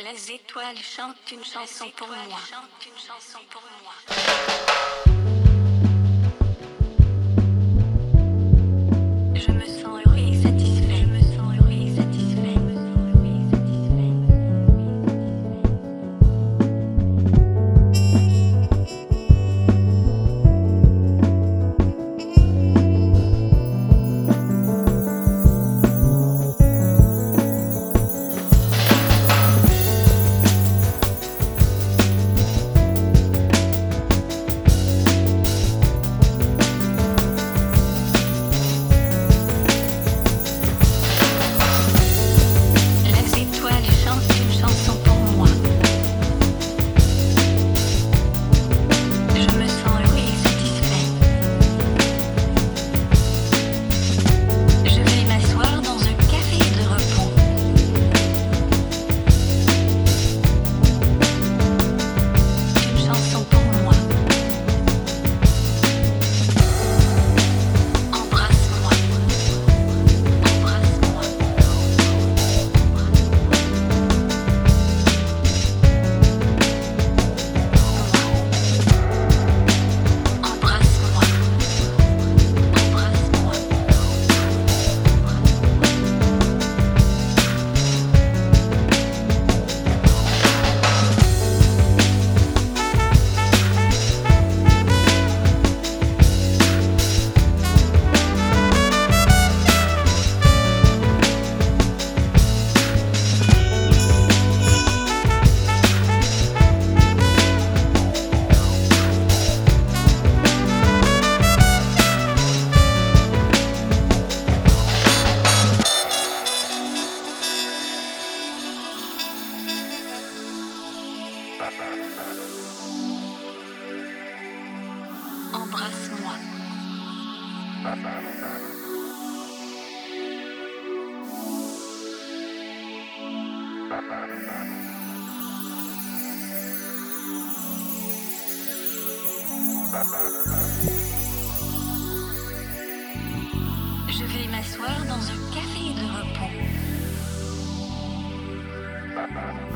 Les étoiles chantent une chanson pour moi. Je me sens heureux et satisfait. Je me sens heureux et satisfait. Les étoiles chantent une chanson pour moi. Je me sens heureux et satisfait. Je vais m'asseoir dans un café de repos. Une chanson pour moi. Embrasse-moi. Embrasse-moi. Embrasse-moi. Embrasse-moi. Embrasse-moi. Je vais m'asseoir dans un café de repos.